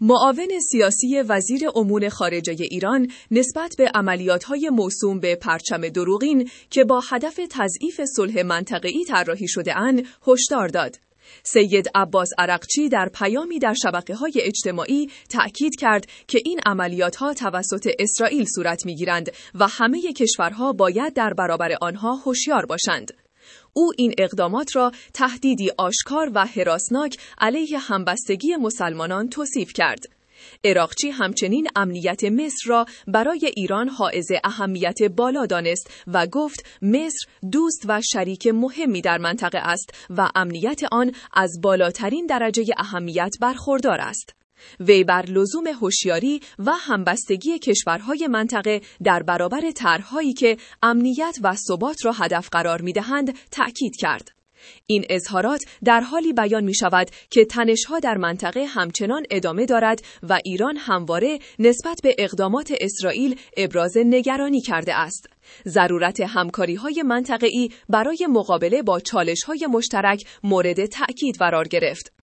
معاون سیاسی وزیر امور خارجه ایران نسبت به عملیات‌های موسوم به پرچم دروغین که با هدف تضعیف صلح منطقه‌ای طراحی شده‌اند هشدار داد. سید عباس عرقچی در پیامی در شبکه‌های اجتماعی تأکید کرد که این عملیات‌ها توسط اسرائیل صورت می‌گیرند و همه کشورها باید در برابر آنها هوشیار باشند. او این اقدامات را تهدیدی آشکار و هراسناک علیه همبستگی مسلمانان توصیف کرد. عراقچی همچنین امنیت مصر را برای ایران حائز اهمیت بالا دانست و گفت مصر دوست و شریک مهمی در منطقه است و امنیت آن از بالاترین درجه اهمیت برخوردار است. وی بر لزوم هوشیاری و همبستگی کشورهای منطقه در برابر طرح‌هایی که امنیت و ثبات را هدف قرار می‌دهند تأکید کرد. این اظهارات در حالی بیان می شود که تنش‌ها در منطقه همچنان ادامه دارد و ایران همواره نسبت به اقدامات اسرائیل ابراز نگرانی کرده است. ضرورت همکاری‌های منطقه‌ای برای مقابله با چالش‌های مشترک مورد تأکید قرار گرفت.